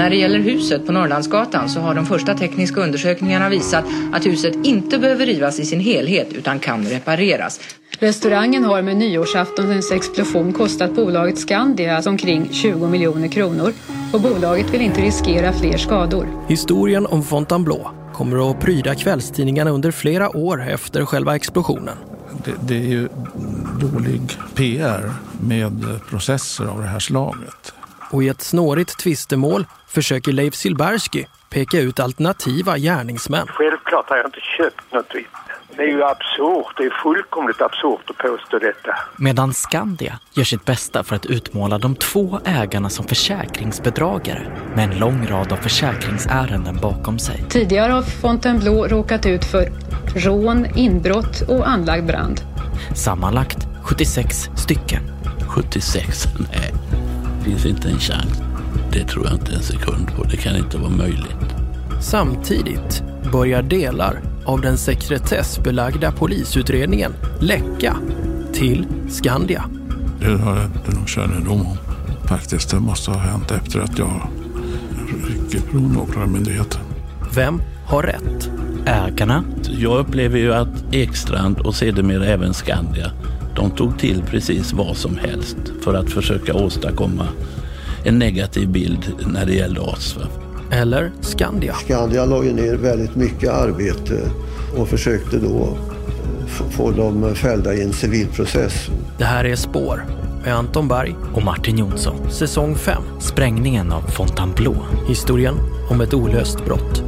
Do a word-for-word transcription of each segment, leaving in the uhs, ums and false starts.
När det gäller huset på Norrlandsgatan så har de första tekniska undersökningarna visat att huset inte behöver rivas i sin helhet utan kan repareras. Restaurangen har med nyårsaftonens explosion kostat bolaget Skandia omkring tjugo miljoner kronor och bolaget vill inte riskera fler skador. Historien om Fontainebleau kommer att pryda kvällstidningarna under flera år efter själva explosionen. Det, det är ju dålig P R med processer av det här slaget. Och i ett snårigt tvistemål försöker Leif Silbersky peka ut alternativa gärningsmän. Självklart har jag inte köpt något vitt. Det är ju absurt, det är fullkomligt absurt att påstå detta. Medan Skandia gör sitt bästa för att utmåla de två ägarna som försäkringsbedragare med en lång rad av försäkringsärenden bakom sig. Tidigare har Fontainebleau råkat ut för rån, inbrott och anlagd brand. Sammanlagt sjuttiosex stycken. sjuttiosex? Nej, det finns inte en chans. Det tror jag inte en sekund på, det kan inte vara möjligt. Samtidigt börjar delar av den sekretessbelagda polisutredningen läcka till Skandia. Det har jag inte någon kännedom om. Faktiskt, det måste ha hänt efter att jag rycker från åklagarmyndigheten. Vem har rätt? Ägarna? Jag upplever ju att Ekstrand och sedermera även Skandia, de tog till precis vad som helst för att försöka åstadkomma en negativ bild när det gällde oss. Eller Skandia. Skandia la ju ner väldigt mycket arbete och försökte då få dem fällda i en civilprocess. Det här är Spår med Anton Berg och Martin Jonsson. Säsong fem. Sprängningen av Fontainebleau. Historien om ett olöst brott.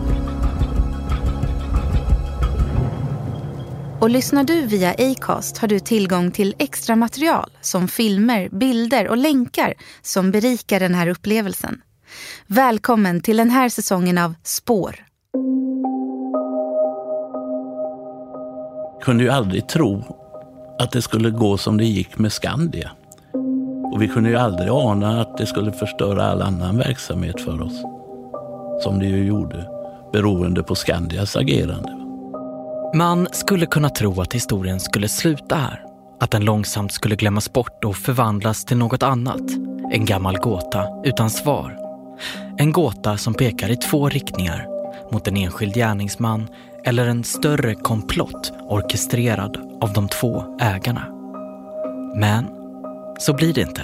Och lyssnar du via Acast har du tillgång till extra material som filmer, bilder och länkar som berikar den här upplevelsen. Välkommen till den här säsongen av Spår. Kunde ju aldrig tro att det skulle gå som det gick med Skandia. Och vi kunde ju aldrig ana att det skulle förstöra all annan verksamhet för oss. Som det ju gjorde, beroende på Skandias agerande. Man skulle kunna tro att historien skulle sluta här. Att den långsamt skulle glömmas bort och förvandlas till något annat. En gammal gåta utan svar. En gåta som pekar i två riktningar. Mot en enskild gärningsman eller en större komplott orkestrerad av de två ägarna. Men så blir det inte.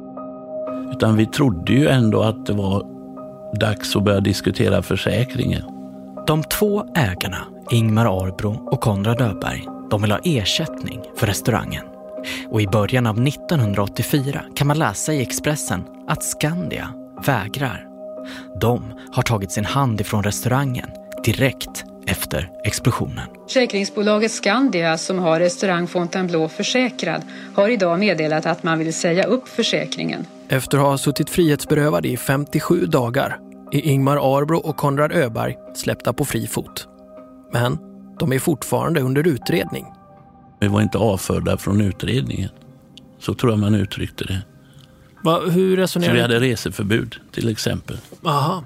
Utan vi trodde ju ändå att det var dags att börja diskutera försäkringen. De två ägarna, Ingmar Arbro och Konrad Öberg, de vill ha ersättning för restaurangen. Och i början av nittonhundraåttiofyra kan man läsa i Expressen att Skandia vägrar. De har tagit sin hand ifrån restaurangen direkt efter explosionen. Försäkringsbolaget Skandia som har restaurang Fontainebleau försäkrad har idag meddelat att man vill säga upp försäkringen. Efter att ha suttit frihetsberövade i femtiosju dagar är Ingmar Arbro och Konrad Öberg släppta på fri fot. Men de är fortfarande under utredning. Vi var inte avförda från utredningen. Så tror jag man uttryckte det. Va, hur resonerar Så vi hade reseförbud till exempel. Aha.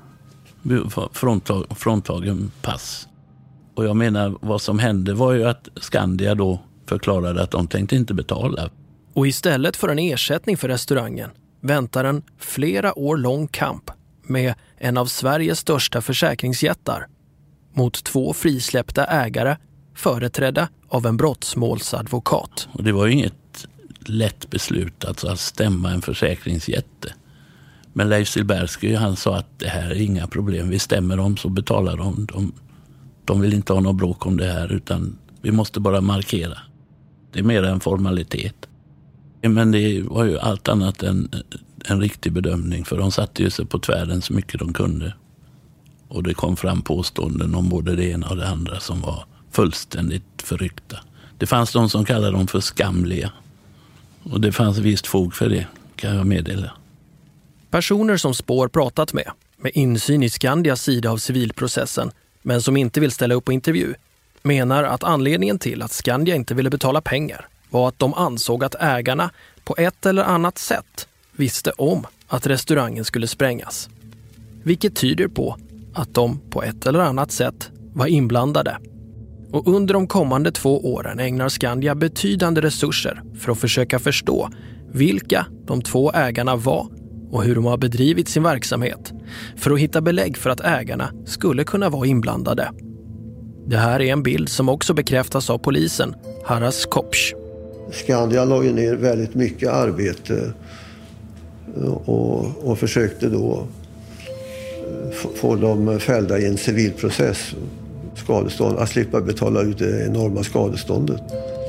Fråntag, fråntagen pass. Och jag menar, vad som hände var ju att Skandia då förklarade att de tänkte inte betala. Och istället för en ersättning för restaurangen väntar en flera år lång kamp med en av Sveriges största försäkringsjättar mot två frisläppta ägare företrädda av en brottsmålsadvokat. Och det var ju inget lätt beslut alltså att stämma en försäkringsjätte. Men Leif Silbersky, han sa att det här är inga problem. Vi stämmer dem så betalar de. de. De vill inte ha något bråk om det här utan vi måste bara markera. Det är mer en formalitet. Men det var ju allt annat än en riktig bedömning för de satte ju sig på tvären så mycket de kunde. Och det kom fram påståenden om både det ena och det andra som var fullständigt förryckta. Det fanns de som kallade dem för skamliga. Och det fanns visst fog för det, kan jag meddela. Personer som Spår pratat med, med insyn i Skandias sida av civilprocessen, men som inte vill ställa upp på intervju, menar att anledningen till att Skandia inte ville betala pengar var att de ansåg att ägarna på ett eller annat sätt visste om att restaurangen skulle sprängas. Vilket tyder på att de på ett eller annat sätt var inblandade. Och under de kommande två åren ägnar Skandia betydande resurser för att försöka förstå vilka de två ägarna var och hur de har bedrivit sin verksamhet för att hitta belägg för att ägarna skulle kunna vara inblandade. Det här är en bild som också bekräftas av polisen, Haras Kopsch. Skandia la ju ner väldigt mycket arbete och, och försökte då få dem fällda i en civilprocess, skadestånd, att slippa betala ut det enorma skadeståndet.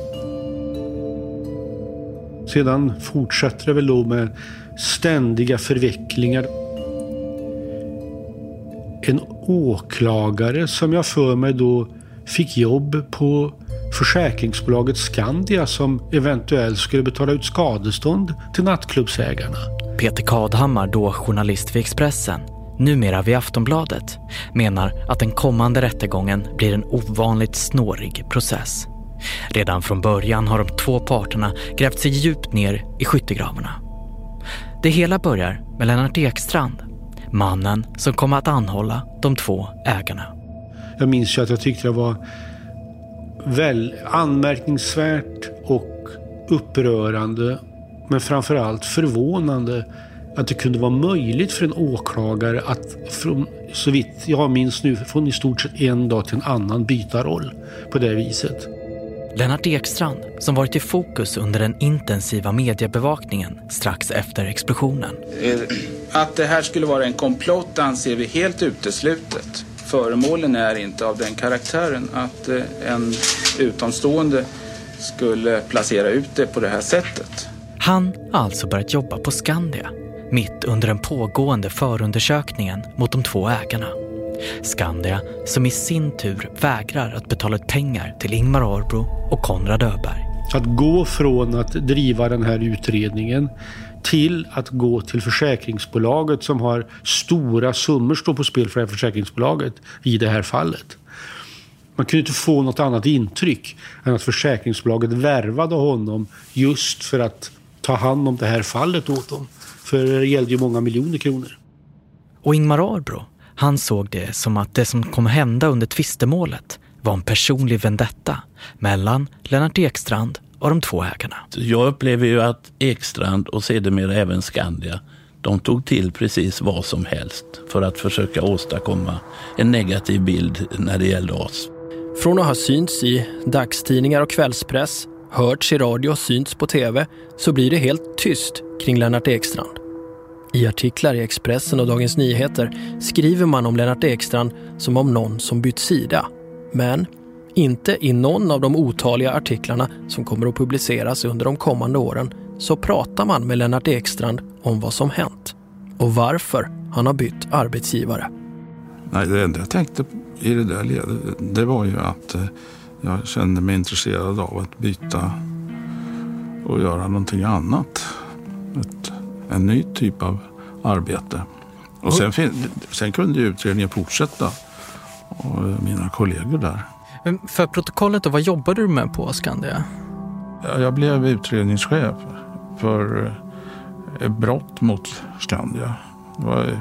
Sedan fortsätter det väl då med ständiga förvecklingar. En åklagare som jag för mig då fick jobb på försäkringsbolaget Skandia som eventuellt skulle betala ut skadestånd till nattklubbsägarna. Peter Kadhammar, då journalist vid Expressen, numera vid Aftonbladet, menar att den kommande rättegången blir en ovanligt snårig process. Redan från början har de två parterna grävt sig djupt ner i skyttegravarna. Det hela börjar med Lennart Ekstrand, mannen som kommer att anhålla de två ägarna. Jag minns ju att jag tyckte det var väl anmärkningsvärt och upprörande, men framförallt förvånande att det kunde vara möjligt för en åklagare att från, så vitt jag minns nu, från i stort sett en dag till en annan byta roll på det viset. Lennart Ekstrand, som varit i fokus under den intensiva mediebevakningen strax efter explosionen. Att det här skulle vara en komplott anser vi helt uteslutet. Föremålen är inte av den karaktären att en utomstående skulle placera ut det på det här sättet. Han har alltså börjat jobba på Skandia, mitt under den pågående förundersökningen mot de två ägarna. Skandia som i sin tur vägrar att betala ut pengar till Ingmar Arbro och Konrad Öberg. Att gå från att driva den här utredningen till att gå till försäkringsbolaget som har stora summor stå på spel för det här försäkringsbolaget i det här fallet. Man kunde inte få något annat intryck än att försäkringsbolaget värvade honom just för att ta hand om det här fallet åt dem. För det gällde ju många miljoner kronor. Och Ingmar Arbro, han såg det som att det som kommer hända under tvistemålet var en personlig vendetta mellan Lennart Ekstrand och de två ägarna. Jag upplever ju att Ekstrand och sedermera även Skandia, de tog till precis vad som helst för att försöka åstadkomma en negativ bild när det gällde oss. Från att ha synts i dagstidningar och kvällspress, hörts i radio och synts på tv, så blir det helt tyst kring Lennart Ekstrand. I artiklar i Expressen och Dagens Nyheter skriver man om Lennart Ekstrand som om någon som bytt sida. Men inte i någon av de otaliga artiklarna som kommer att publiceras under de kommande åren så pratar man med Lennart Ekstrand om vad som hänt och varför han har bytt arbetsgivare. Nej, det enda jag tänkte i det där ledet, det var ju att jag kände mig intresserad av att byta och göra någonting annat. Ett, en ny typ av arbete. Och sen, sen kunde ju utredningen fortsätta och mina kollegor där. Men för protokollet då, vad jobbade du med på Skandia? Jag blev utredningschef för brott mot Skandia. Det var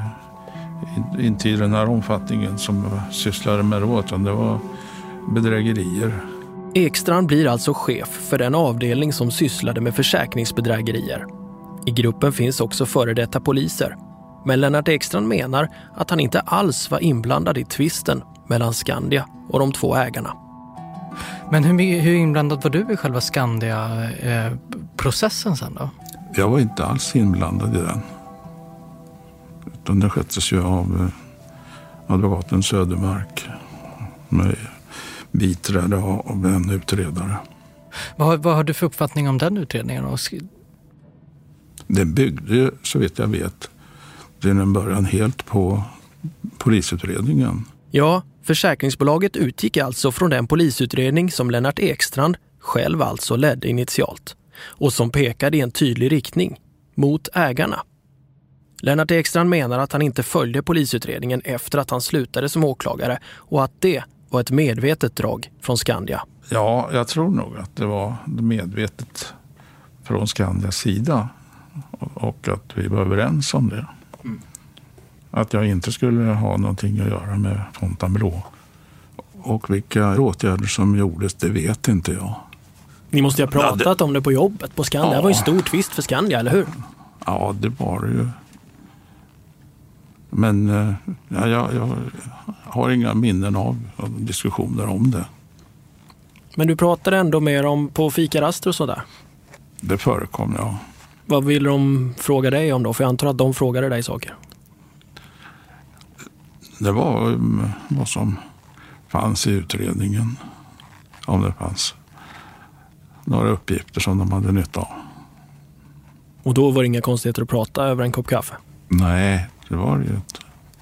inte i den här omfattningen som jag sysslade med då, utan det var bedrägerier. Ekstrand blir alltså chef för den avdelning som sysslade med försäkringsbedrägerier. I gruppen finns också före detta poliser. Men Lennart Ekstrand menar att han inte alls var inblandad i tvisten mellan Skandia och de två ägarna. Men hur, hur inblandad var du i själva Skandia-processen sen då? Jag var inte alls inblandad i den. Utan det sköttes ju av advokaten Södermark med biträde av en utredare. Vad, vad har du för uppfattning om den utredningen? Den byggde, så vet jag vet, till en början helt på polisutredningen. Ja, försäkringsbolaget utgick alltså från den polisutredning som Lennart Ekstrand själv alltså ledde initialt och som pekade i en tydlig riktning mot ägarna. Lennart Ekstrand menar att han inte följde polisutredningen efter att han slutade som åklagare och att det var ett medvetet drag från Skandia. Ja, jag tror nog att det var medvetet från Skandias sida och att vi var överens om det. Mm. Att jag inte skulle ha någonting att göra med Fontainebleau. Och vilka åtgärder som gjordes, det vet inte jag. Ni måste ju ha pratat om det på jobbet på Skandia. Ja. Det var ju en stor tvist för Skandia, eller hur? Ja, det var det ju. Men ja, jag, jag har inga minnen av, av diskussioner om det. Men du pratade ändå mer om på fikaraster och sådär? Det förekom, ja. Vad vill de fråga dig om då? För jag antar att de frågade dig saker. Det var um, vad som fanns i utredningen. Om det fanns några uppgifter som de hade nytta av. Och då var det inga konstigheter att prata över en kopp kaffe? Nej, det var det ju inte.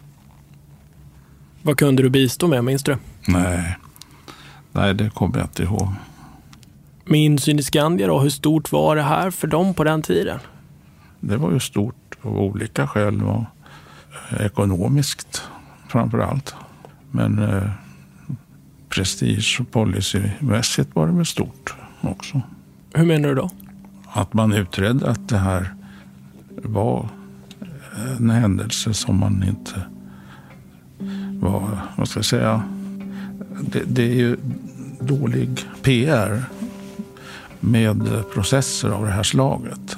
Vad kunde du bistå med, minns du? Nej, Nej det kommer jag inte ihåg. Med insyn i Skandia då, hur stort var det här för dem på den tiden? Det var ju stort av olika skäl och ekonomiskt framför allt. Men eh, prestige och policymässigt var det väl stort också. Hur menar du då? Att man utredde att det här var en händelse som man inte var, vad ska jag säga, det, det är ju dålig P R med processer av det här slaget.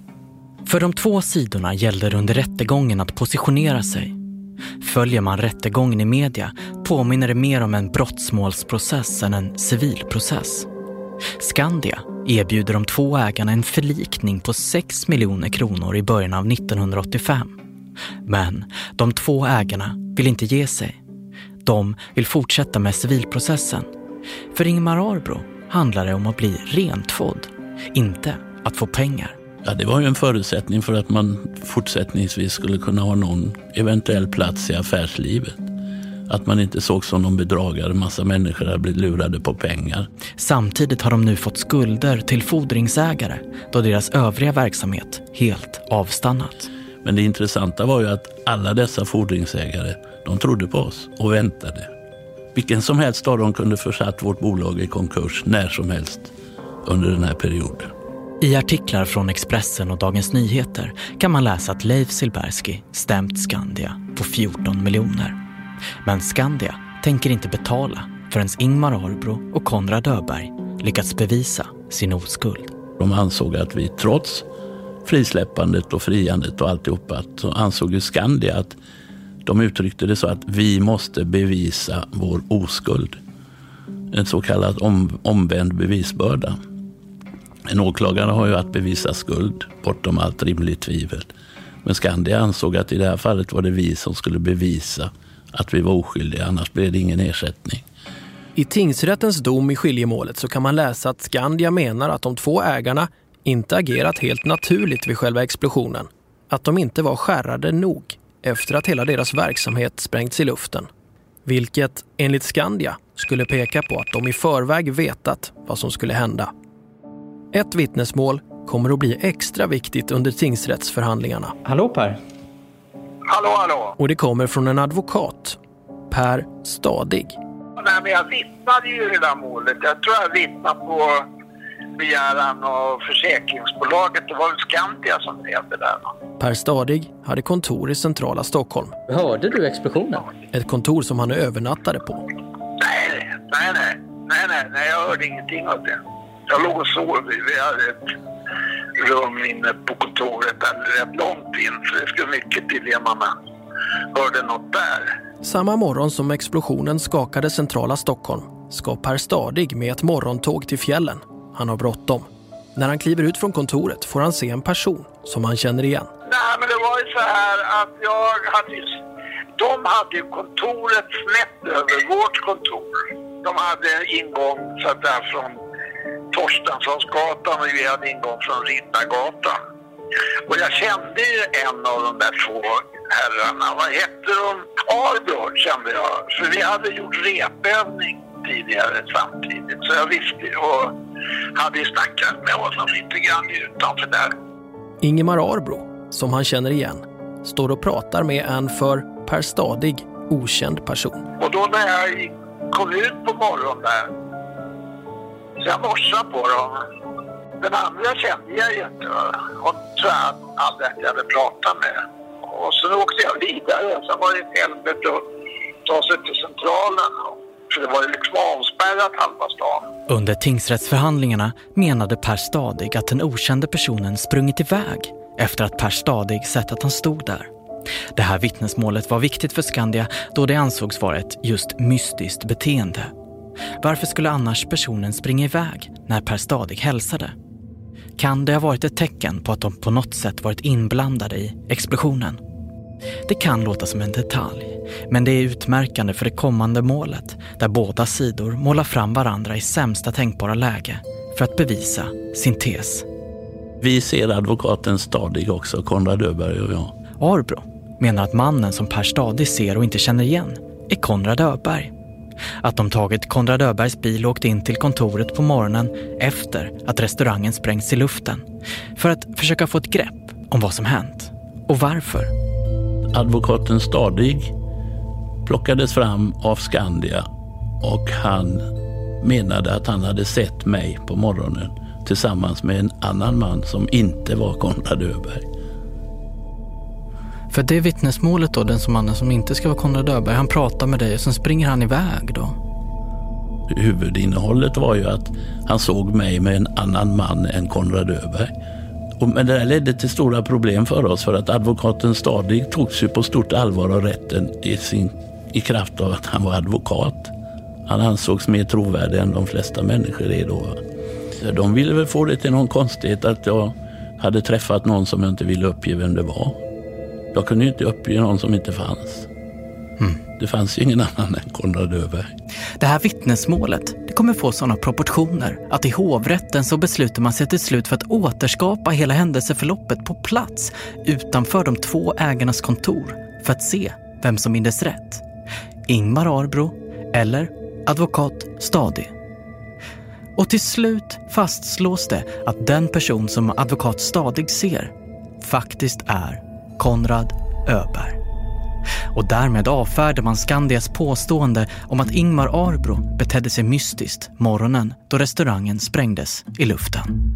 För de två sidorna gällde det under rättegången att positionera sig. Följer man rättegången i media påminner det mer om en brottsmålsprocess än en civilprocess. Skandia erbjuder de två ägarna en förlikning på sex miljoner kronor i början av nittonhundraåttiofem. Men de två ägarna vill inte ge sig. De vill fortsätta med civilprocessen. För Ingmar Arbro handlar det om att bli rentvådd, inte att få pengar. Ja, det var ju en förutsättning för att man fortsättningsvis skulle kunna ha någon eventuell plats i affärslivet. Att man inte såg som någon bedragare, massa människor hade blivit lurade på pengar. Samtidigt har de nu fått skulder till fordringsägare då deras övriga verksamhet helt avstannat. Men det intressanta var ju att alla dessa fordringsägare, de trodde på oss och väntade. Vilken som helst av dem kunde försatt vårt bolag i konkurs när som helst under den här perioden. I artiklar från Expressen och Dagens Nyheter kan man läsa att Leif Silbersky stämt Skandia på fjorton miljoner. Men Skandia tänker inte betala förrän Ingmar Arbro och Konrad Öberg lyckats bevisa sin oskuld. De ansåg att vi trots frisläppandet och friandet och alltihopa, så ansåg ju Skandia att de uttryckte det så att vi måste bevisa vår oskuld. En så kallad om, omvänd bevisbörda. En åklagare har ju att bevisa skuld bortom allt rimligt tvivel. Men Skandia ansåg att i det här fallet var det vi som skulle bevisa att vi var oskyldiga, annars blev det ingen ersättning. I tingsrättens dom i skiljemålet så kan man läsa att Skandia menar att de två ägarna inte agerat helt naturligt vid själva explosionen. Att de inte var skärrade nog efter att hela deras verksamhet sprängts i luften. Vilket enligt Skandia skulle peka på att de i förväg vetat vad som skulle hända. Ett vittnesmål kommer att bli extra viktigt under tingsrättsförhandlingarna. Hallå Per. Hallå, hallå. Och det kommer från en advokat, Per Stadig. Nej, men jag vittnade ju i det där målet. Jag tror jag vittnade på begäran av försäkringsbolaget. Det var väl Skandia som drev det där. Per Stadig hade kontor i centrala Stockholm. Hörde du explosionen? Ett kontor som han övernattade på. Nej, nej, nej. Nej, nej, nej, jag hörde ingenting av det. Jag låg och sov. Vi hade ett rum inne på kontoret där rätt långt in. Så det skulle mycket till det man hörde något där. Samma morgon som explosionen skakade centrala Stockholm ska Per Stadig med ett morgontåg till fjällen. Han har bråttom. När han kliver ut från kontoret får han se en person som han känner igen. Nej, men det var ju så här att jag hade ju, de hade ju kontoret snett över vårt kontor. De hade ingång så att där från Torstenssonsgatan och vi hade ingång från Riddargatan. Och jag kände ju en av de där två herrarna. Vad hette de? Arbro kände jag. För vi hade gjort repövning tidigare samtidigt. Så jag visste och hade ju snackat med honom lite grann utanför där. Ingemar Arbro, som han känner igen, står och pratar med en för Per Stadig okänd person. Och då när jag kom ut på morgonen där, så jag morsade på dem. Den andra kände jag ju inte. Och tror jag aldrig att jag hade pratat med. Och så åkte jag vidare. Så var det ett helvete att ta sig till centralen. För det var ju liksom avspärrat halva stan. Under tingsrättsförhandlingarna menade Per Stadig att den okände personen sprungit iväg efter att Per Stadig sett att han stod där. Det här vittnesmålet var viktigt för Skandia då det ansågs vara ett just mystiskt beteende. Varför skulle annars personen springa iväg när Per Stadig hälsade? Kan det ha varit ett tecken på att de på något sätt varit inblandade i explosionen? Det kan låta som en detalj, men det är utmärkande för det kommande målet där båda sidor målar fram varandra i sämsta tänkbara läge för att bevisa sin tes. Vi ser advokaten Stadig också, Konrad Öberg och jag. Arbro menar att mannen som Per Stadig ser och inte känner igen är Konrad Öberg. Att de tagit Konrad Öbergs bil och åkt in till kontoret på morgonen efter att restaurangen sprängts i luften för att försöka få ett grepp om vad som hänt och varför. Advokaten Stadig plockades fram av Skandia och han menade att han hade sett mig på morgonen tillsammans med en annan man som inte var Konrad Öberg. För det vittnesmålet då, den som mannen som inte ska vara Konrad Öberg, han pratar med dig och sen springer han iväg då? Huvudinnehållet var ju att han såg mig med en annan man än Konrad Öberg. Och, men det där ledde till stora problem för oss för att advokaten Stadig togs ju på stort allvar av rätten i, sin, i kraft av att han var advokat. Han ansågs mer trovärdig än de flesta människor är då. De ville väl få det till någon konstighet att jag hade träffat någon som jag inte ville uppge vem det var. Jag kunde ju inte uppge någon som inte fanns. Mm. Det fanns ju ingen annan än Konrad Öberg. Det här vittnesmålet, det kommer få sådana proportioner att i hovrätten så beslutar man sig till slut för att återskapa hela händelseförloppet på plats utanför de två ägarnas kontor för att se vem som mindes rätt. Ingmar Arbro eller advokat Stadig. Och till slut fastslås det att den person som advokat Stadig ser faktiskt är Konrad Öberg. Och därmed avfärdar man Skandias påstående om att Ingmar Arbro betedde sig mystiskt morgonen då restaurangen sprängdes i luften.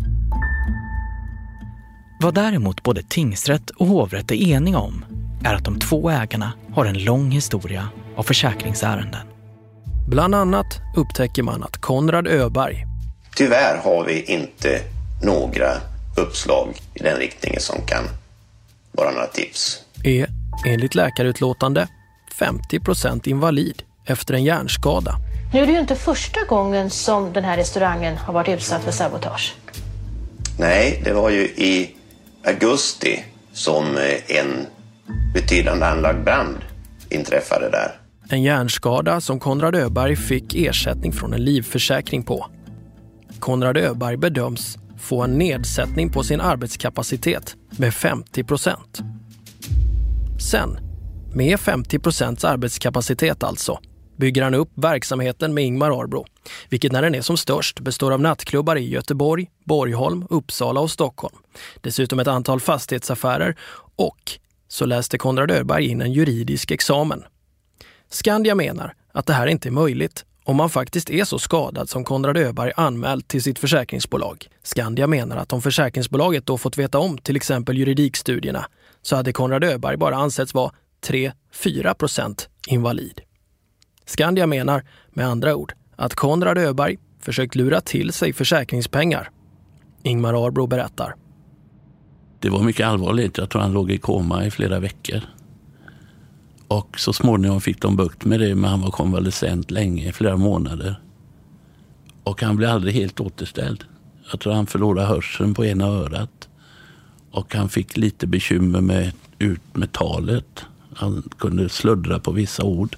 Vad däremot både tingsrätt och hovrätt är eniga om är att de två ägarna har en lång historia av försäkringsärenden. Bland annat upptäcker man att Konrad Öberg... Tyvärr har vi inte några uppslag i den riktningen som kan vara några tips. Är, enligt läkarutlåtande, femtio procent invalid efter en hjärnskada. Nu är det ju inte första gången som den här restaurangen har varit utsatt för sabotage. Nej, det var ju i augusti som en betydande anlagd brand inträffade där. En hjärnskada som Konrad Öberg fick ersättning från en livförsäkring på. Konrad Öberg bedöms få en nedsättning på sin arbetskapacitet med femtio procent. Sen, med femtio procents arbetskapacitet alltså, bygger han upp verksamheten med Ingmar Arbro, vilket när den är som störst består av nattklubbar i Göteborg, Borgholm, Uppsala och Stockholm. Dessutom ett antal fastighetsaffärer och så läste Konrad Öberg in en juridisk examen. Skandia menar att det här inte är möjligt om man faktiskt är så skadad som Konrad Öberg anmält till sitt försäkringsbolag. Skandia menar att om försäkringsbolaget då fått veta om till exempel juridikstudierna så hade Konrad Öberg bara ansetts vara tre till fyra procent invalid. Skandia menar med andra ord att Konrad Öberg försökt lura till sig försäkringspengar. Ingmar Arbro berättar. Det var mycket allvarligt. Jag tror han låg i koma i flera veckor. Och så småningom fick de bukt med det, men han var konvalescent länge, i flera månader. Och han blev aldrig helt återställd. Jag tror han förlorade hörseln på ena örat. Och han fick lite bekymmer med ut med talet. Han kunde sluddra på vissa ord.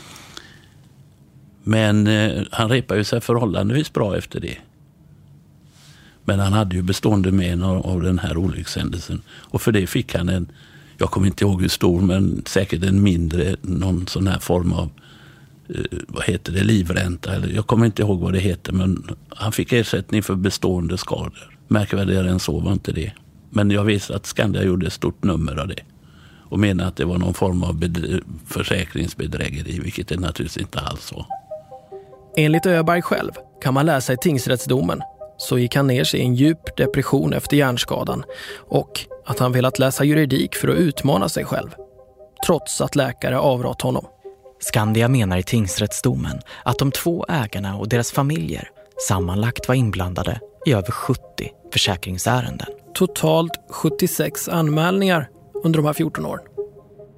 Men eh, han repade ju sig förhållandevis bra efter det. Men han hade ju bestående men av, av den här olyckshändelsen. Och för det fick han en, jag kommer inte ihåg hur stor, men säkert en mindre, någon sån här form av, eh, vad heter det, livränta. Eller, jag kommer inte ihåg vad det heter, men han fick ersättning för bestående skador. Märkvärdigare än så var inte det. Men jag visste att Skandia gjorde ett stort nummer av det. Och menade att det var någon form av bedre- försäkringsbedrägeri, vilket det naturligtvis inte alls var. Enligt Öberg själv kan man läsa i tingsrättsdomen så gick han ner sig i en djup depression efter hjärnskadan och att han velat läsa juridik för att utmana sig själv, trots att läkare avrått honom. Skandia menar i tingsrättsdomen att de två ägarna och deras familjer sammanlagt var inblandade i över sjuttio försäkringsärenden. Totalt sjuttiosex anmälningar under de här fjorton åren.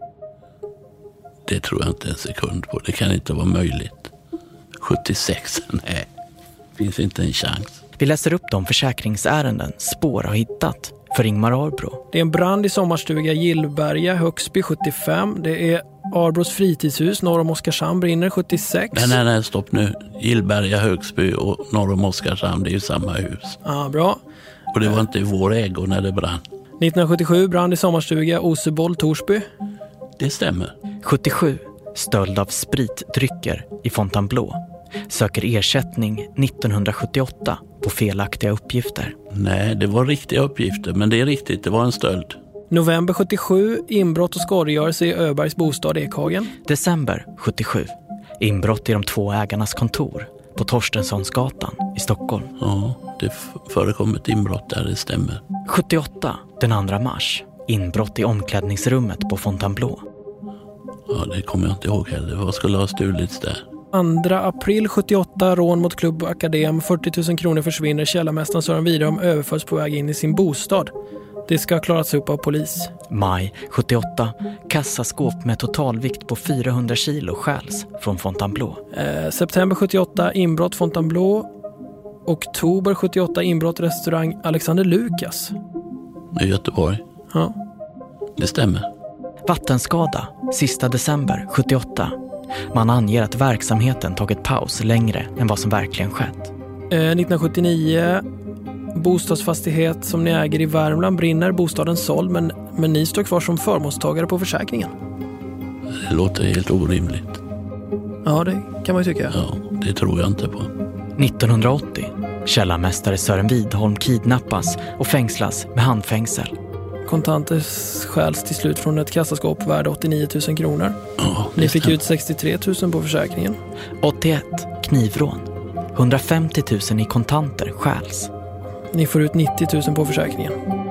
Det tror jag inte en sekund på. Det kan inte vara möjligt. sjuttiosex, nej. Finns inte en chans. Vi läser upp de försäkringsärenden Spår har hittat för Ingmar Arbro. Det är en brand i sommarstuga Gillberga, Högsby sjuttiofem. Det är Arbros fritidshus norr om Oskarshamn brinner sjuttiosex. Nej, nej, nej, stopp nu. Gillberga, Högsby och norr om Oskarshamn, det är ju samma hus. Ja, bra. Och det var inte i vår ägo när det brann. nittonhundrasjuttiosju brand i sommarstuga Oseboll, Torsby. Det stämmer. sjuttiosju, stöld av spritdrycker i Fontainebleau. Söker ersättning nittonhundrasjuttioåtta på felaktiga uppgifter. Nej, det var riktiga uppgifter, men det är riktigt, det var en stöld. November sjuttiosju, inbrott och skadegörelse i Öbergs bostad Ekhagen. December sjuttiosju, inbrott i de två ägarnas kontor på Torstenssonsgatan i Stockholm. Ja, det förekom ett inbrott där, det stämmer. sjuttioåtta, den andra mars, inbrott i omklädningsrummet på Fontainebleau. Ja, det kommer jag inte ihåg heller. Vad skulle ha stulits där? andra april sjuttioåtta, rån mot Klubb Akadem. fyrtio tusen kronor försvinner. Källarmästaren Sören Widholm överförs på väg in i sin bostad. Det ska ha klarats upp av polis. Maj sjuttioåtta, kassaskåp med totalvikt på fyrahundra kilo stjäls från Fontainebleau. Eh, september sjuttioåtta, inbrott Fontainebleau. Oktober sjuttioåtta, inbrott restaurang Alexander Lukas. I Göteborg. Ja. Det stämmer. Vattenskada, sista december sjuttioåtta. Man anger att verksamheten tagit paus längre än vad som verkligen skett. Eh, nittonhundrasjuttionio, bostadsfastighet som ni äger i Värmland brinner. Bostaden såld, men, men ni står kvar som förmånstagare på försäkringen. Det låter helt orimligt. Ja, det kan man ju tycka. Ja, det tror jag inte på. nittonhundraåttio, källarmästare Sören Widholm kidnappas och fängslas med handfängsel. Kontanter stjäls till slut från ett kassaskåp värde åttionio tusen kronor. Ja, ni fick ut sextiotre tusen på försäkringen. åttioett, knivrån. hundrafemtio tusen i kontanter stjäls. Ni får ut nittio tusen på försäkringen.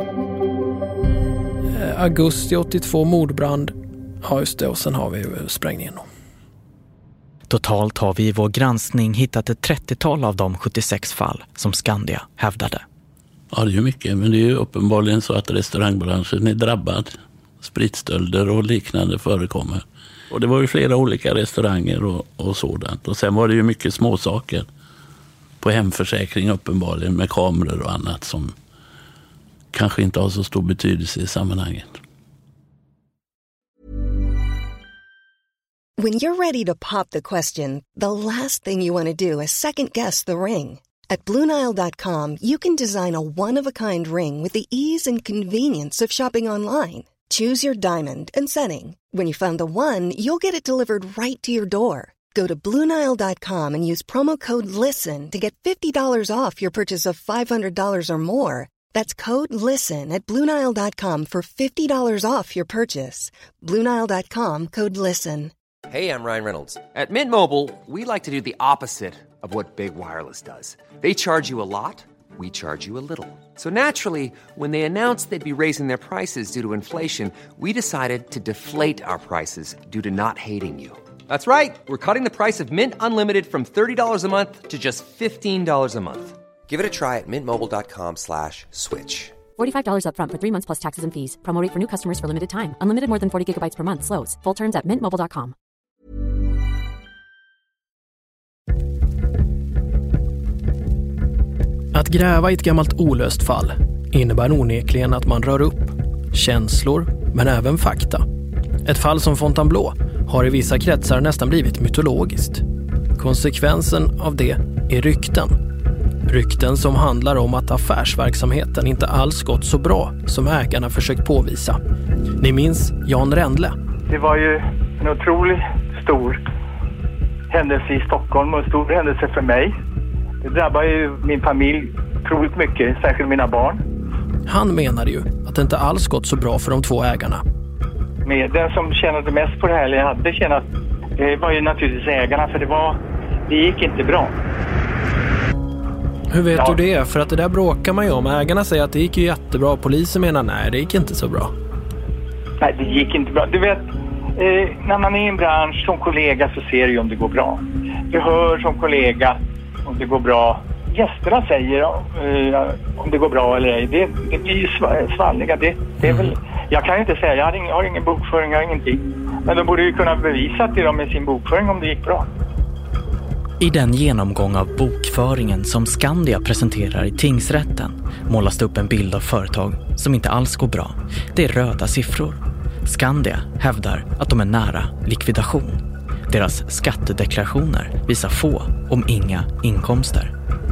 Eh, augusti åttiotvå, mordbrand. Ja, just det. Och sen har vi sprängningen då. Totalt har vi i vår granskning hittat ett trettiotal av de sjuttiosex fall som Skandia hävdade. Ja, det är ju mycket, men det är ju uppenbarligen så att restaurangbranschen är drabbad. Spritstölder och liknande förekommer. Och det var ju flera olika restauranger och, och sådant. Och sen var det ju mycket småsaker på hemförsäkring uppenbarligen med kameror och annat som kanske inte har så stor betydelse i sammanhanget. When you're ready to pop the question, the last thing you want to do is second guess the ring. At Blue Nile dot com, you can design a one-of-a-kind ring with the ease and convenience of shopping online. Choose your diamond and setting. When you find the one, you'll get it delivered right to your door. Go to Blue Nile dot com and use promo code LISTEN to get fifty dollars off your purchase of five hundred dollars or more. That's code LISTEN at Blue Nile dot com for fifty dollars off your purchase. Blue Nile dot com, code LISTEN. Hey, I'm Ryan Reynolds. At Mint Mobile, we like to do the opposite of what Big Wireless does. They charge you a lot, we charge you a little. So naturally, when they announced they'd be raising their prices due to inflation, we decided to deflate our prices due to not hating you. That's right. We're cutting the price of Mint Unlimited from thirty dollars a month to just fifteen dollars a month. Give it a try at mintmobile.com slash switch. forty-five dollars up front for three months plus taxes and fees. Promo rate for new customers for limited time. Unlimited more than forty gigabytes per month. Slows full terms at mint mobile dot com. Att gräva i ett gammalt olöst fall innebär onekligen att man rör upp känslor, men även fakta. Ett fall som Fontainebleau har i vissa kretsar nästan blivit mytologiskt. Konsekvensen av det är rykten. Rykten som handlar om att affärsverksamheten inte alls gått så bra som ägarna försökt påvisa. Ni minns Jan Rändle? Det var ju en otroligt stor händelse i Stockholm och en stor händelse för mig. Det drabbar ju min familj otroligt mycket, särskilt mina barn. Han menade ju att det inte alls gått så bra för de två ägarna. Men den som tjänade mest på det här, eller hade tjänat, det var ju naturligtvis ägarna, för det var, det gick inte bra. Hur vet ja. du det? För att det där bråkar man ju om. Ägarna säger att det gick ju jättebra. Polisen menar nej, det gick inte så bra. Nej, det gick inte bra. Du vet, eh, när man är i en bransch som kollega så ser du om det går bra. Du hör som kollega om det går bra. Gästerna säger eh, om det går bra eller ej. Det, det blir ju svalliga. Det, det är väl Jag kan inte säga, jag har ingen, jag har ingen bokföring, jag har ingenting. Men de borde ju kunna bevisa till dem med sin bokföring om det gick bra. I den genomgång av bokföringen som Skandia presenterar i tingsrätten målas det upp en bild av företag som inte alls går bra. Det är röda siffror. Skandia hävdar att de är nära likvidation. Deras skattedeklarationer visar få, om inga, inkomster.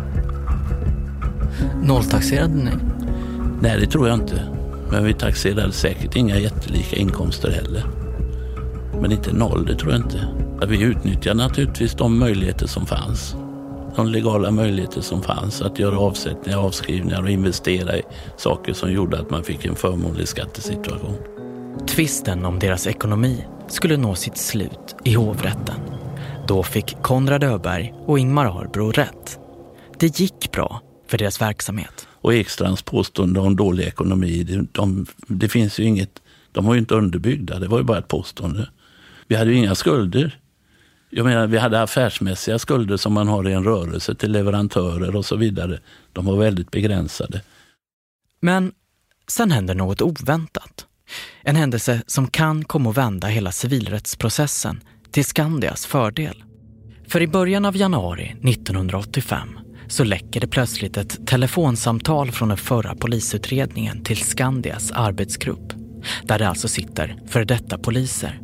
Nolltaxerade ni? Nej, det tror jag inte. Men vi taxerade säkert inga jättelika inkomster heller. Men inte noll, det tror jag inte. Vi utnyttjade naturligtvis de möjligheter som fanns. De legala möjligheter som fanns att göra avsättningar, avskrivningar och investera i saker som gjorde att man fick en förmånlig skattesituation. Tvisten om deras ekonomi skulle nå sitt slut i hovrätten. Då fick Konrad Öberg och Ingmar Arbro rätt. Det gick bra för deras verksamhet. Och Ekstrands påstående om dålig ekonomi, de, de, det finns ju inget, de var ju inte underbyggda, det var ju bara ett påstående. Vi hade ju inga skulder. Jag menar, vi hade affärsmässiga skulder som man har i en rörelse till leverantörer och så vidare. De var väldigt begränsade. Men sen händer något oväntat. En händelse som kan komma att vända hela civilrättsprocessen till Skandias fördel. För i början av januari nittonhundraåttiofem så läcker det plötsligt ett telefonsamtal från den förra polisutredningen till Skandias arbetsgrupp. Där det alltså sitter före detta poliser.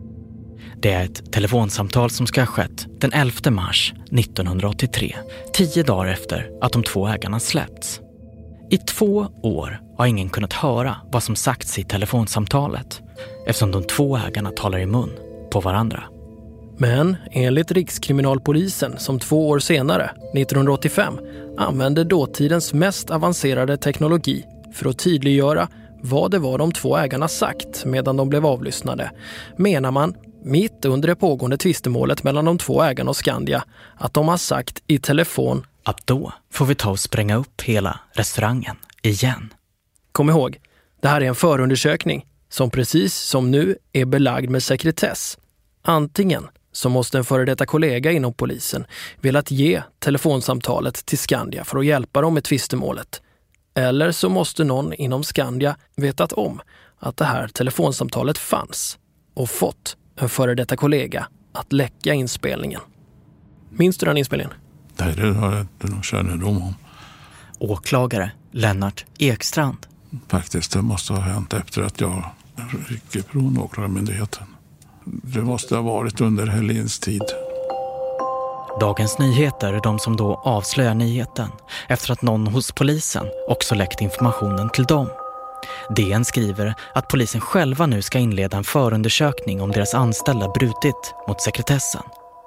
Det är ett telefonsamtal som ska ha skett den elfte mars nittonhundraåttiotre, tio dagar efter att de två ägarna släppts. I två år har ingen kunnat höra vad som sagts i telefonsamtalet eftersom de två ägarna talar i mun på varandra. Men enligt Rikskriminalpolisen som två år senare, nittonhundraåttiofem, använde dåtidens mest avancerade teknologi för att tydliggöra vad det var de två ägarna sagt medan de blev avlyssnade, menar man mitt under det pågående tvistemålet mellan de två ägarna och Skandia att de har sagt i telefon att då får vi ta och spränga upp hela restaurangen igen. Kom ihåg, det här är en förundersökning som precis som nu är belagd med sekretess. Antingen så måste en före detta kollega inom polisen velat ge telefonsamtalet till Skandia för att hjälpa dem med tvistemålet. Eller så måste någon inom Skandia vetat om att det här telefonsamtalet fanns och fått en före detta kollega att läcka inspelningen. Minns du den inspelningen? Nej, det har jag inte någon kännedom om. Åklagare Lennart Ekstrand. Faktiskt, det måste ha hänt efter att jag gick ifrån åklagarmyndigheten. Det måste ha varit under Helins tid. Dagens Nyheter är de som då avslöjar nyheten efter att någon hos polisen också läckt informationen till dem. D N skriver att polisen själva nu ska inleda en förundersökning om deras anställda brutit mot sekretessen.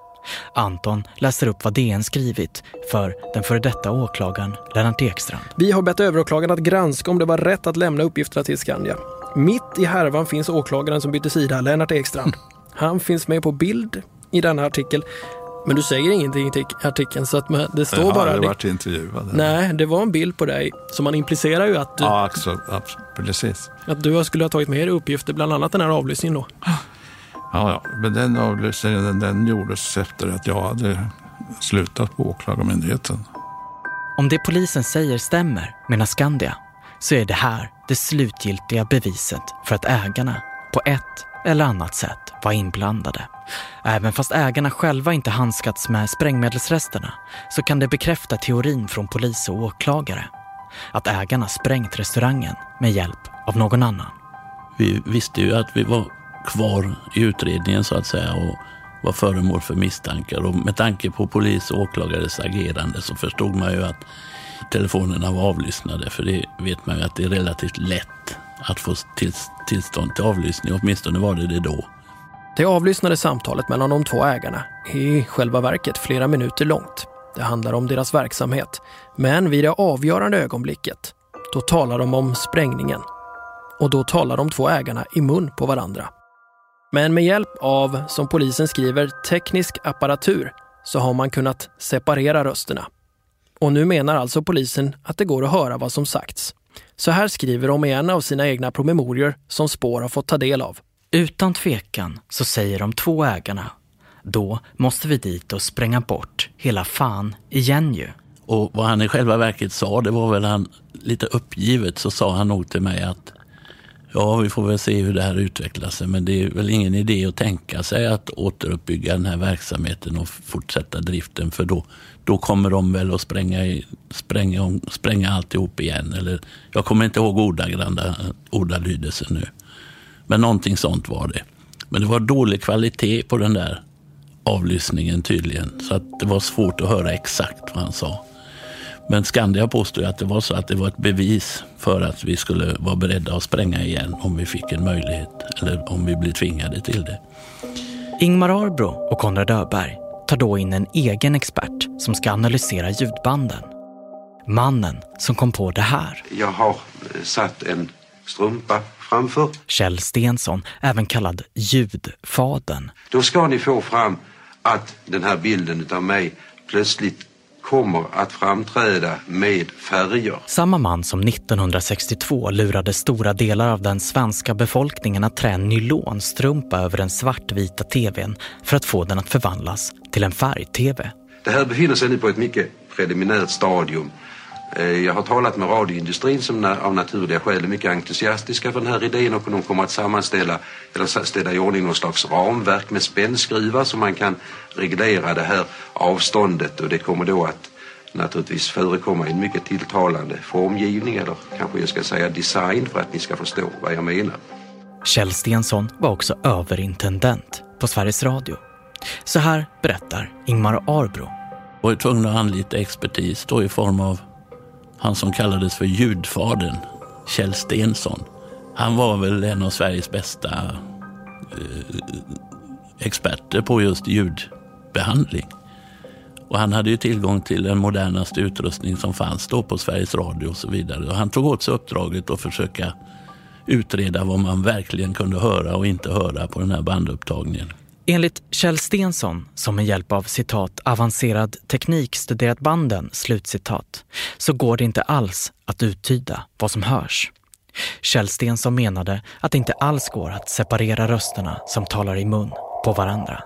Anton läser upp vad D N skrivit för den före detta åklagaren Lennart Ekstrand. Vi har bett överåklagaren att granska om det var rätt att lämna uppgifterna till Skandia. Mitt i härvan finns åklagaren som bytte sida, Lennart Ekstrand. Han finns med på bild i denna artikel. Men du säger ingenting i artikeln så att det står jag bara... Jag har varit intervjuad. Nej, det var en bild på dig som man implicerar ju att du... Ja, också, precis. Att du skulle ha tagit med dig uppgifter, bland annat den här avlyssningen då. Ja, ja, men den avlyssningen den, den gjordes efter att jag hade slutat på åklagarmyndigheten. Om det polisen säger stämmer, menar Skandia, så är det här det slutgiltiga beviset för att ägarna på ett eller annat sätt var inblandade. Även fast ägarna själva inte handskats med sprängmedelsresterna så kan det bekräfta teorin från polis och åklagare att ägarna sprängt restaurangen med hjälp av någon annan. Vi visste ju att vi var kvar i utredningen så att säga och var föremål för misstankar, och med tanke på polis och åklagares agerande så förstod man ju att telefonerna var avlyssnade, för det vet man ju att det är relativt lätt att få till, tillstånd till avlyssning, åtminstone var det det då. Det avlyssnade samtalet mellan de två ägarna är i själva verket flera minuter långt. Det handlar om deras verksamhet, men vid det avgörande ögonblicket då talar de om sprängningen, och då talar de två ägarna i mun på varandra. Men med hjälp av, som polisen skriver, teknisk apparatur så har man kunnat separera rösterna. Och nu menar alltså polisen att det går att höra vad som sagts. Så här skriver de i en av sina egna promemorior som Spår har fått ta del av. Utan tvekan så säger de två ägarna: då måste vi dit och spränga bort hela fan igen ju. Och vad han i själva verket sa, det var väl han lite uppgivet, så sa han nog till mig att Ja, vi får väl se hur det här utvecklar sig, men det är väl ingen idé att tänka sig att återuppbygga den här verksamheten och fortsätta driften, för då, då kommer de väl att spränga, spränga, spränga alltihop igen. Eller, jag kommer inte ihåg ordagranda ordalydelsen nu, men någonting sånt var det. Men det var dålig kvalitet på den där avlyssningen tydligen, så att det var svårt att höra exakt vad han sa. Men Skandia påstod att det var så att det var ett bevis för att vi skulle vara beredda att spränga igen om vi fick en möjlighet, eller om vi blir tvingade till det. Ingmar Arbro och Konrad Öberg tar då in en egen expert som ska analysera ljudbanden. Mannen som kom på det här. Jag har satt en strumpa framför. Kjell Stensson, även kallad ljudfaden. Då ska ni få fram att den här bilden av mig plötsligt kommer att framträda med färger. Samma man som nittonhundrasextiotvå lurade stora delar av den svenska befolkningen att trä en nylonstrumpa över den svartvita tvn för att få den att förvandlas till en färg-tv. Det här befinner sig nu på ett mycket preliminärt stadium. Jag har talat med radioindustrin som av naturliga skäl är mycket entusiastiska för den här idén, och de kommer att sammanställa eller ställa i ordning någon slags ramverk med spännskruvar så man kan reglera det här avståndet, och det kommer då att naturligtvis förekomma i en mycket tilltalande formgivning, eller kanske jag ska säga design, för att ni ska förstå vad jag menar. Kjell Stensson var också överintendent på Sveriges Radio. Så här berättar Ingmar Arbro. Och är tvungna att anlita expertis då i form av han som kallades för ljudfadern, Kjell Stensson. Han var väl en av Sveriges bästa eh, experter på just ljudbehandling. Och han hade ju tillgång till den modernaste utrustning som fanns då på Sveriges Radio och så vidare. Och han tog åt sig uppdraget att försöka utreda vad man verkligen kunde höra och inte höra på den här bandupptagningen. Enligt Kjell Stensson, som med hjälp av citat avancerad teknik studerat banden, slutcitat, så går det inte alls att uttyda vad som hörs. Kjell Stensson menade att det inte alls går att separera rösterna som talar i mun på varandra.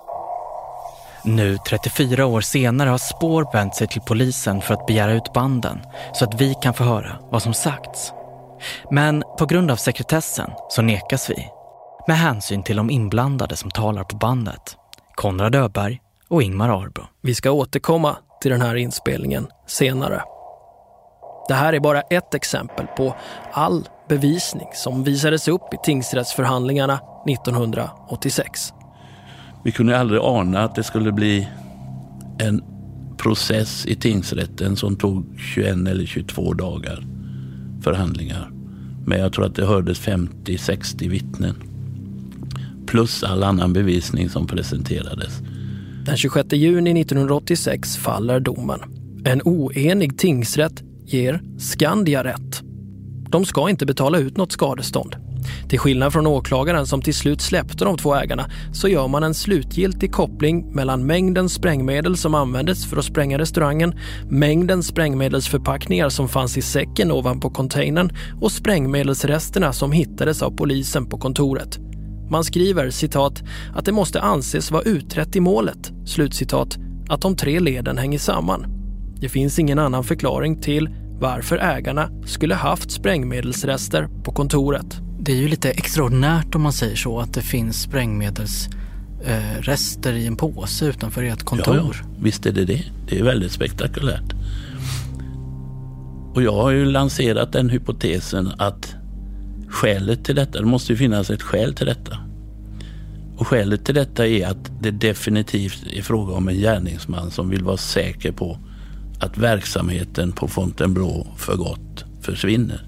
Nu, trettiofyra år senare, har Spår vänt sig till polisen för att begära ut banden så att vi kan få höra vad som sagts. Men på grund av sekretessen så nekas vi. Med hänsyn till de inblandade som talar på bandet, Konrad Öberg och Ingmar Arbro. Vi ska återkomma till den här inspelningen senare. Det här är bara ett exempel på all bevisning som visades upp i tingsrättsförhandlingarna nittonhundraåttiosex. Vi kunde aldrig ana att det skulle bli en process i tingsrätten som tog tjugoen eller tjugotvå dagar förhandlingar. Men jag tror att det hördes femtio sextio vittnen. Plus all annan bevisning som presenterades. Den tjugosjätte juni nittonhundraåttiosex faller domen. En oenig tingsrätt ger Skandia rätt. De ska inte betala ut något skadestånd. Till skillnad från åklagaren som till slut släppte de två ägarna så gör man en slutgiltig koppling mellan mängden sprängmedel som användes för att spränga restaurangen, mängden sprängmedelsförpackningar som fanns i säcken ovanpå containern och sprängmedelsresterna som hittades av polisen på kontoret. Man skriver, citat, att det måste anses vara utrett i målet, slutcitat, att de tre leden hänger samman. Det finns ingen annan förklaring till varför ägarna skulle haft sprängmedelsrester på kontoret. Det är ju lite extraordinärt om man säger så, att det finns sprängmedelsrester eh, i en påse utanför ert kontor. Ja, ja, visst är det det. Det är väldigt spektakulärt. Och jag har ju lanserat den hypotesen att skälet till detta, det måste ju finnas ett skäl till detta. Och skälet till detta är att det definitivt är fråga om en gärningsman som vill vara säker på att verksamheten på Fontainebleau för gott försvinner.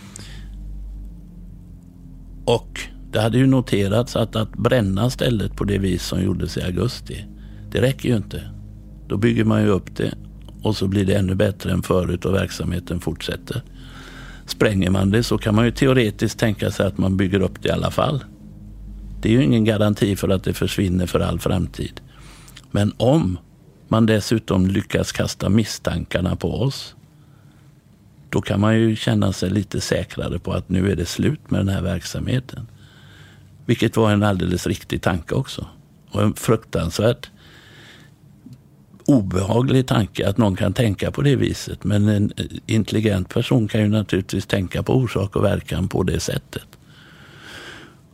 Och det hade ju noterats att att bränna stället på det vis som gjordes i augusti, det räcker ju inte. Då bygger man ju upp det och så blir det ännu bättre än förut och verksamheten fortsätter. Spränger man det så kan man ju teoretiskt tänka sig att man bygger upp det i alla fall. Det är ju ingen garanti för att det försvinner för all framtid. Men om man dessutom lyckas kasta misstankarna på oss, då kan man ju känna sig lite säkrare på att nu är det slut med den här verksamheten. Vilket var en alldeles riktig tanke också. Och en fruktansvärt obehaglig tanke att någon kan tänka på det viset. Men en intelligent person kan ju naturligtvis tänka på orsak och verkan på det sättet.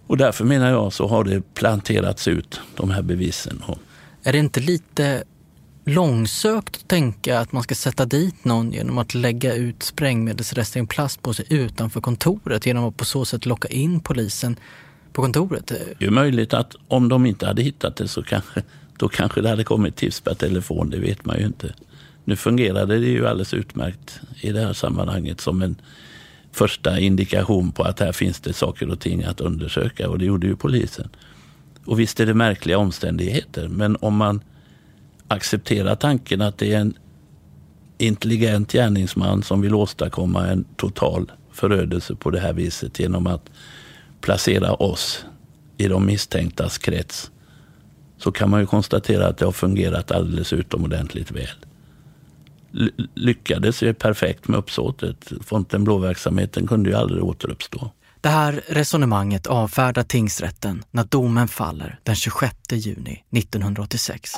Och därför menar jag så har det planterats ut de här bevisen. Är det inte lite långsökt att tänka att man ska sätta dit någon genom att lägga ut sprängmedelsrester i en plastpåse utanför kontoret genom att på så sätt locka in polisen på kontoret? Det är möjligt att om de inte hade hittat det så kanske, då kanske det hade kommit tips per telefon, det vet man ju inte. Nu fungerade det ju alldeles utmärkt i det här sammanhanget som en första indikation på att här finns det saker och ting att undersöka, och det gjorde ju polisen. Och visst är det märkliga omständigheter, men om man accepterar tanken att det är en intelligent gärningsman som vill åstadkomma en total förödelse på det här viset genom att placera oss i de misstänktas krets, så kan man ju konstatera att det har fungerat alldeles utomordentligt väl. L- lyckades ju perfekt med uppsåtet. Fontainebleau-verksamheten kunde ju aldrig återuppstå. Det här resonemanget avfärdar tingsrätten när domen faller den tjugosjätte juni nittonhundraåttiosex.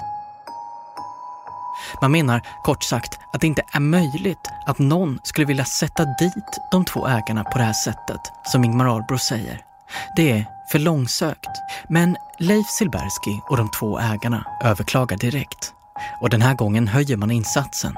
Man menar kort sagt att det inte är möjligt att någon skulle vilja sätta dit de två ägarna på det här sättet, som Ingmar Ahlbro säger. Det är för långsökt. Men Leif Silbersky och de två ägarna överklagar direkt. Och den här gången höjer man insatsen.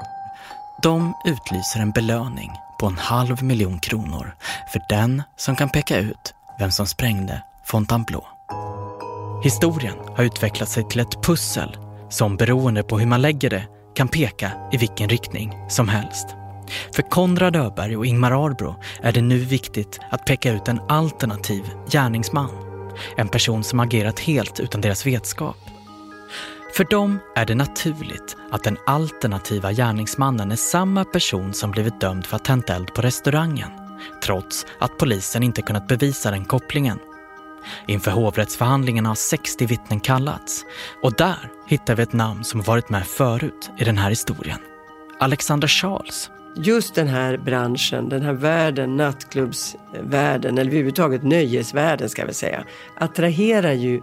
De utlyser en belöning på en halv miljon kronor för den som kan peka ut vem som sprängde Fontainebleau. Historien har utvecklat sig till ett pussel som beroende på hur man lägger det kan peka i vilken riktning som helst. För Konrad Öberg och Ingmar Ahlbro är det nu viktigt att peka ut en alternativ gärningsman. En person som agerat helt utan deras vetskap. För dem är det naturligt att den alternativa gärningsmannen är samma person som blivit dömd för att tänt eld på restaurangen, trots att polisen inte kunnat bevisa den kopplingen. Inför hovrättsförhandlingarna har sextio vittnen kallats, och där hittar vi ett namn som varit med förut i den här historien. Alexandra Charles. Just den här branschen, den här världen, nattklubbsvärlden, eller överhuvudtaget nöjesvärlden ska vi säga, attraherar ju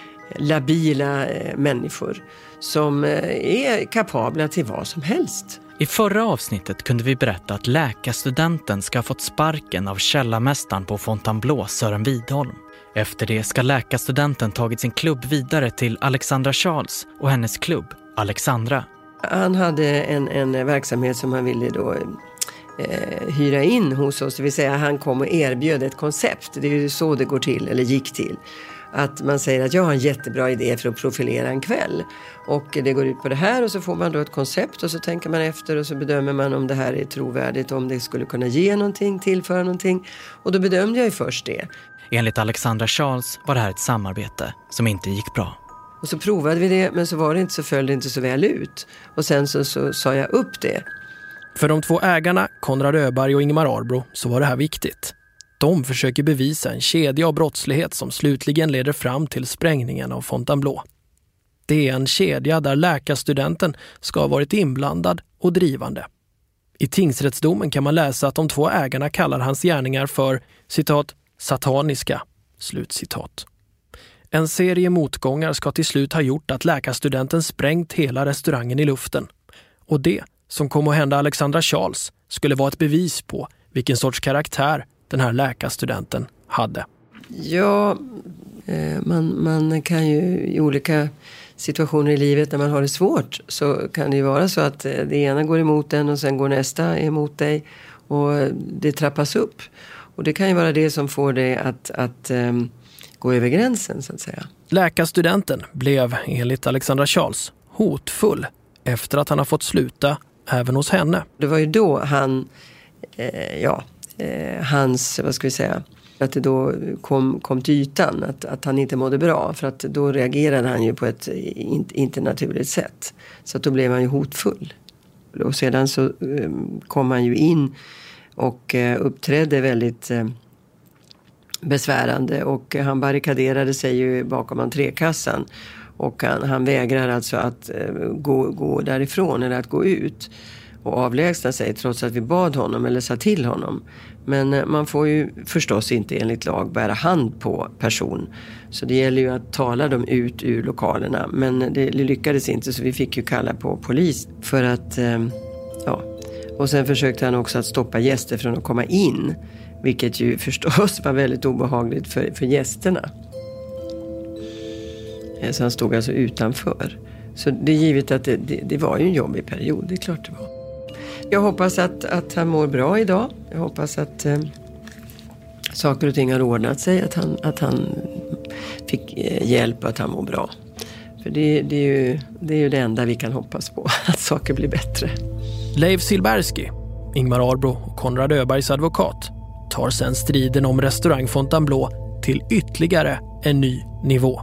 labila människor som är kapabla till vad som helst. I förra avsnittet kunde vi berätta att läkarstudenten ska ha fått sparken av källarmästaren på Fontainebleau, Sören Widholm. Efter det ska läkarstudenten tagit sin klubb vidare till Alexandra Charles och hennes klubb, Alexandra. Han hade en, en verksamhet som han ville då eh, hyra in hos oss. Det vill säga han kom och erbjöd ett koncept. Det är ju så det går till, eller gick till. Att man säger att jag har en jättebra idé för att profilera en kväll. Och det går ut på det här, och så får man då ett koncept och så tänker man efter och så bedömer man om det här är trovärdigt, om det skulle kunna ge någonting, tillföra någonting. Och då bedömde jag ju först det. Enligt Alexandra Charles var det här ett samarbete som inte gick bra. Och så provade vi det, men så var det inte, så föll det inte så väl ut. Och sen så, så sa jag upp det. För de två ägarna, Konrad Öberg och Ingmar Ahlbro, så var det här viktigt. De försöker bevisa en kedja av brottslighet som slutligen leder fram till sprängningen av Fontainebleau. Det är en kedja där läkarstudenten ska ha varit inblandad och drivande. I tingsrättsdomen kan man läsa att de två ägarna kallar hans gärningar för, citat, sataniska, slutcitat. En serie motgångar ska till slut ha gjort att läkarstudenten sprängt hela restaurangen i luften. Och det som kom att hända Alexandra Charles skulle vara ett bevis på vilken sorts karaktär den här läkarstudenten hade. Ja, man, man kan ju i olika situationer i livet när man har det svårt, så kan det ju vara så att det ena går emot en och sen går nästa emot dig och det trappas upp. Och det kan ju vara det som får dig att, att um, gå över gränsen så att säga. Läkarstudenten blev enligt Alexandra Charles hotfull efter att han har fått sluta även hos henne. Det var ju då han, eh, ja, eh, hans, vad ska vi säga, att det då kom, kom till ytan att, att han inte mådde bra. För att då reagerade han ju på ett inte, inte naturligt sätt. Så att då blev han ju hotfull. Och sedan så eh, kom han ju in och eh, uppträdde väldigt eh, besvärande. Och han barrikaderade sig ju bakom entrékassan. Och han, han vägrar alltså att eh, gå, gå därifrån eller att gå ut och avlägsna sig trots att vi bad honom eller sa till honom. Men eh, man får ju förstås inte enligt lag bära hand på person. Så det gäller ju att tala dem ut ur lokalerna. Men det lyckades inte, så vi fick ju kalla på polis för att, eh, ja. Och sen försökte han också att stoppa gäster från att komma in. Vilket ju förstås var väldigt obehagligt för, för gästerna. Så han stod alltså utanför. Så det är givet att det, det, det var ju en jobbig period, det är klart det var. Jag hoppas att, att han mår bra idag. Jag hoppas att eh, saker och ting har ordnat sig. Att han, att han fick eh, hjälp och att han mår bra. För det, det, är ju, det är ju det enda vi kan hoppas på, att saker blir bättre. Leif Silbersky, Ingmar Arbro och Konrad Öbergs advokat tar sedan striden om restaurang Fontainebleau till ytterligare en ny nivå.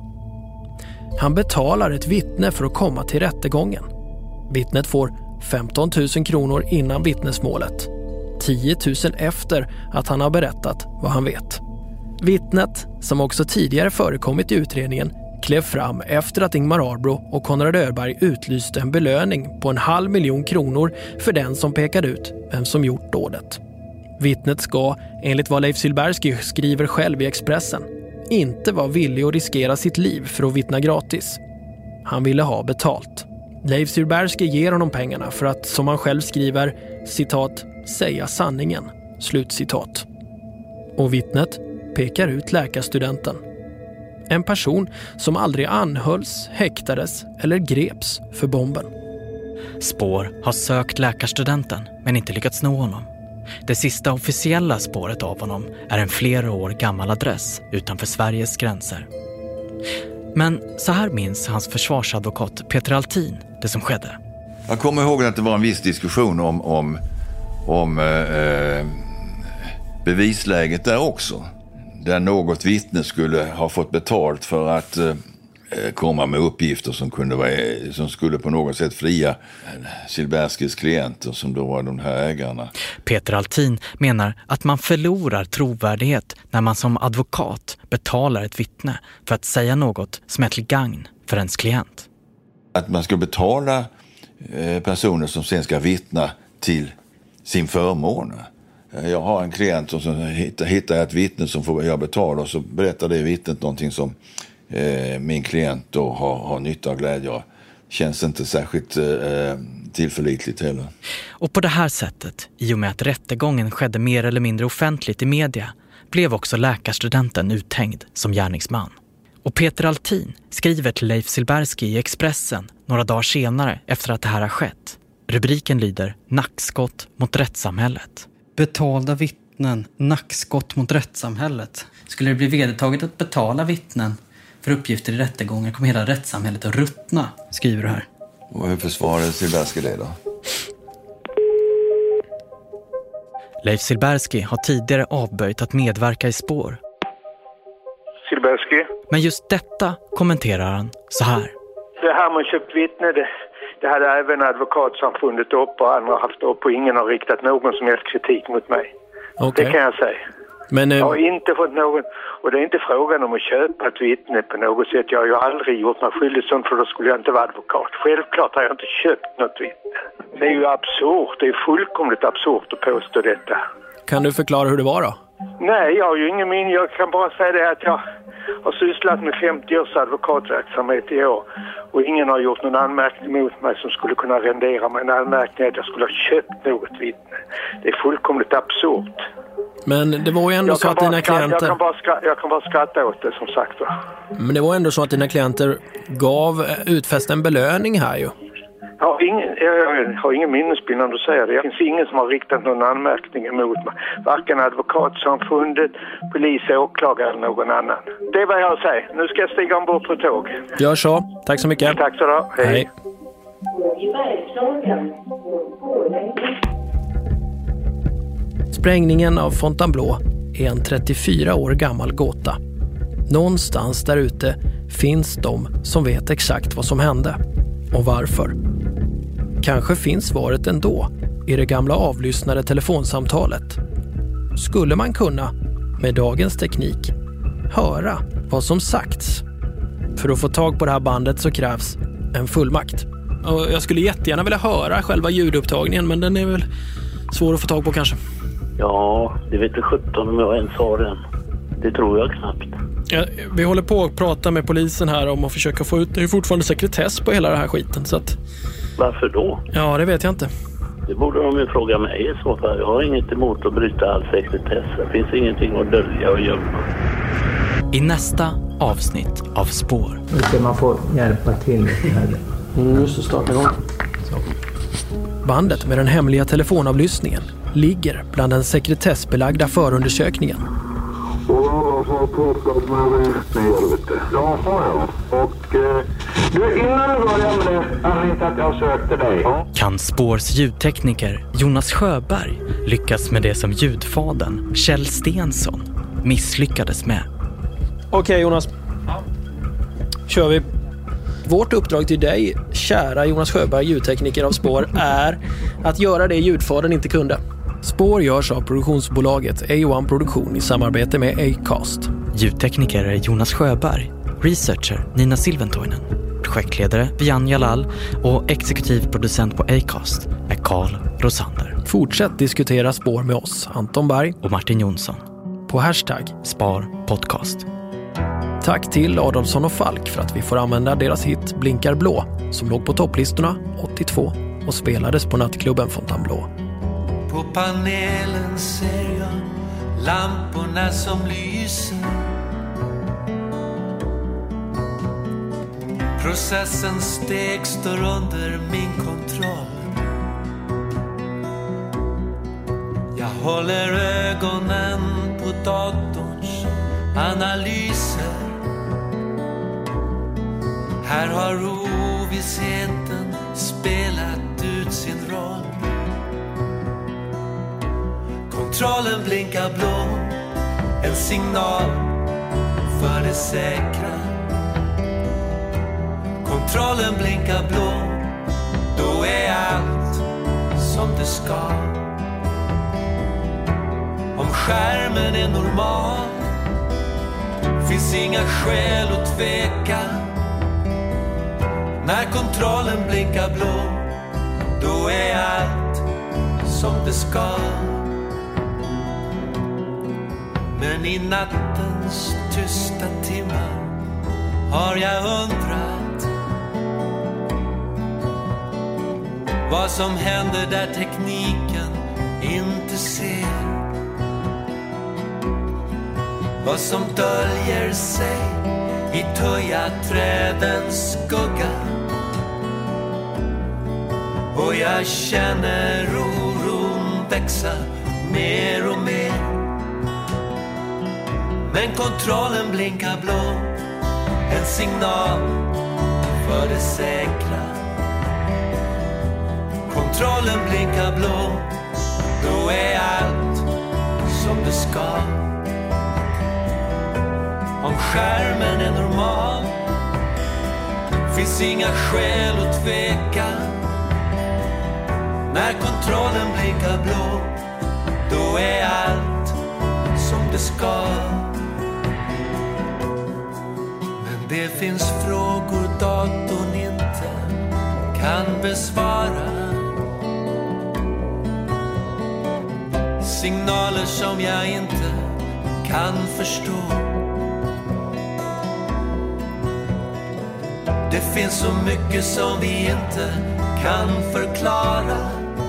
Han betalar ett vittne för att komma till rättegången. Vittnet får femton tusen kronor innan vittnesmålet. tio tusen efter att han har berättat vad han vet. Vittnet, som också tidigare förekommit i utredningen, klev fram efter att Ingmar Arbro och Konrad Öberg utlyste en belöning på en halv miljon kronor för den som pekade ut vem som gjort dådet. Vittnet ska, enligt vad Leif Silbersky skriver själv i Expressen, inte vara villig att riskera sitt liv för att vittna gratis. Han ville ha betalt. Leif Silbersky ger honom pengarna för att, som han själv skriver, citat, säga sanningen, slutcitat. Och vittnet pekar ut läkarstudenten. En person som aldrig anhölls, häktades eller greps för bomben. Spår har sökt läkarstudenten men inte lyckats nå honom. Det sista officiella spåret av honom är en flera år gammal adress utanför Sveriges gränser. Men så här minns hans försvarsadvokat Peter Altin det som skedde. Jag kommer ihåg att det var en viss diskussion om, om, om eh, bevisläget där också. Där något vittne skulle ha fått betalt för att eh, komma med uppgifter som, kunde vara, som skulle på något sätt fria Silberskys klienter som då var de här ägarna. Peter Altin menar att man förlorar trovärdighet när man som advokat betalar ett vittne för att säga något som är till gagn för ens klient. Att man ska betala eh, personer som sen ska vittna till sin förmån. Jag har en klient som hittar, hittar ett vittne som får jag betala och så berättar det vittnet någonting som eh, min klient då har, har nytta och glädje av. Känns inte särskilt eh, tillförlitligt heller. Och på det här sättet, i och med att rättegången skedde mer eller mindre offentligt i media, blev också läkarstudenten uthängd som gärningsman. Och Peter Altin skriver till Leif Silbersky i Expressen några dagar senare efter att det här har skett. Rubriken lyder Nackskott mot rättssamhället. Betalda vittnen, nackskott mot rättssamhället. Skulle det bli vedertaget att betala vittnen för uppgifter i rättegångar kommer hela rättssamhället att ruttna, skriver du här. Och hur försvarar Silbersky det då? Leif Silbersky har tidigare avböjt att medverka i spår. Silbersky? Men just detta kommenterar han så här. Det här med köpt vittne, det, det hade även advokatsamfundet upp och andra haft upp och ingen har riktat någon som helst kritik mot mig. Okay. Det kan jag säga. Men, uh... Jag har inte fått någon, och det är inte frågan om att köpa ett vittne på något sätt. Jag har ju aldrig gjort mig skyldig sånt för då skulle jag inte vara advokat. Självklart har jag inte köpt något vittne. Det är ju absurt, det är fullkomligt absurt att påstå detta. Kan du förklara hur det var då? Nej, jag har ju ingen min. Jag kan bara säga det att jag har sysslat med femtio års advokatverksamhet i år. Och ingen har gjort någon anmärkning mot mig som skulle kunna rendera mig en anmärkning att jag skulle ha köpt något vittne. Det är fullkomligt absurt. Men det var ju ändå så att dina klienter... Jag kan, bara skratta, jag kan bara skratta åt det som sagt. Va? Men det var ändå så att dina klienter gav utfäst en belöning här ju. Jag har ingen, jag har ingen minnesbild när du säger det. Det finns ingen som har riktat någon anmärkning emot mig. Varken advokatsamfundet, polis, åklagare eller någon annan. Det är vad jag säger. Nu ska jag stiga ombord på tåg. Gör så. Tack så mycket. Tack så då. Hej. Hej. Sprängningen av Fontainebleau är en trettiofyra år gammal gåta. Någonstans där ute finns de som vet exakt vad som hände och varför. Kanske finns svaret ändå i det gamla avlyssnade telefonsamtalet. Skulle man kunna, med dagens teknik, höra vad som sagts? För att få tag på det här bandet så krävs en fullmakt. Och jag skulle jättegärna vilja höra själva ljudupptagningen, men den är väl svår att få tag på kanske. Ja, det vet jag sjutton om jag ens har den. Det tror jag knappt. Ja, vi håller på att prata med polisen här om att försöka få ut... Det är fortfarande sekretess på hela den här skiten, så att... Varför då? Ja, det vet jag inte. Det borde de ju fråga mig i så fall. Jag har inget emot att bryta all sekretess. Det finns ingenting att dölja och gömma. I nästa avsnitt av Spår. Ska man få hjälpa till här? Mm, just det, starta igång. Bandet med den hemliga telefonavlyssningen ligger bland den sekretessbelagda förundersökningen. Och jag har pratat med registreringen, vet du. Ja, har jag. Och eh, du, innan du börjar med det, anledningen till att jag sökte dig. Ja. Kan Spårs ljudtekniker Jonas Sjöberg lyckas med det som ljudfadern Kjell Stensson misslyckades med? Okej, okay, Jonas. Ja. Kör vi. Vårt uppdrag till dig, kära Jonas Sjöberg, ljudtekniker av Spår, är att göra det ljudfadern inte kunde. Spår görs av produktionsbolaget A ett Produktion i samarbete med Acast. Ljudtekniker är Jonas Sjöberg, researcher Nina Silventoinen, projektledare Vian Jalal och exekutiv producent på Acast är Carl Rosander. Fortsätt diskutera Spår med oss, Anton Berg och Martin Jonsson. På hashtag Spar Podcast. Tack till Adolfsson och Falk för att vi får använda deras hit Blinkar blå som låg på topplistorna åttiotvå och spelades på nattklubben Fontainebleau. På panelen ser jag lamporna som lyser. Processens steg står under min kontroll. Jag håller ögonen på datorns analyser. Här har ovissheten spelat ut sin roll. Kontrollen blinkar blå, en signal för det säkra. Kontrollen blinkar blå, då är allt som det ska. Om skärmen är normal, finns inga skäl att tveka. När kontrollen blinkar blå, då är allt som det ska. Men i nattens tysta timmar har jag undrat vad som händer där tekniken inte ser. Vad som döljer sig i tujaträdens skugga. Och jag känner oron växa mer och mer. Men kontrollen blinkar blå, en signal för det säkra. Kontrollen blinkar blå, då är allt som det ska. Om skärmen är normal, finns inga skäl att tveka. När kontrollen blinkar blå, då är allt som det ska. Men det finns frågor datorn inte kan besvara. Signaler som jag inte kan förstå. Det finns så mycket som vi inte kan förklara.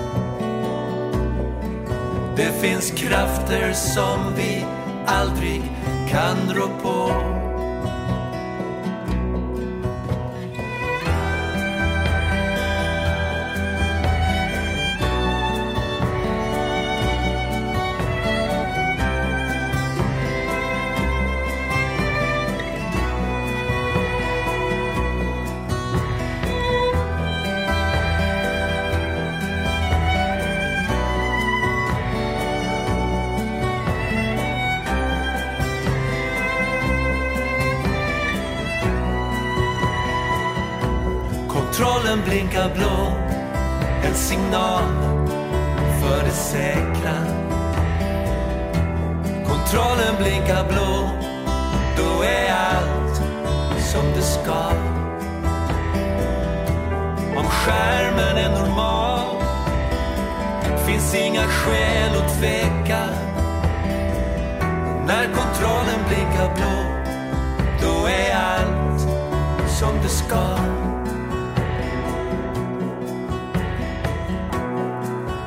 Det finns krafter som vi aldrig kan rå på. Kontrollen blinkar blå, en signal för det säkra. Kontrollen blinkar blå, då är allt som det ska. Om skärmen är normal, finns inga skäl att tveka. När kontrollen blinkar blå, då är allt som det ska.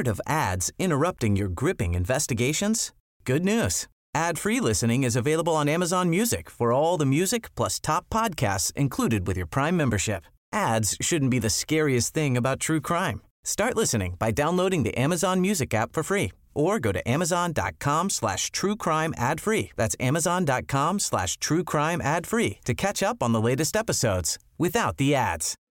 Tired of ads interrupting your gripping investigations? Good news. Ad-free listening is available on Amazon Music for all the music plus top podcasts included with your Prime membership. Ads shouldn't be the scariest thing about true crime. Start listening by downloading the Amazon Music app for free or go to amazon.com slash true crime ad free. That's amazon.com slash true crime ad free to catch up on the latest episodes without the ads.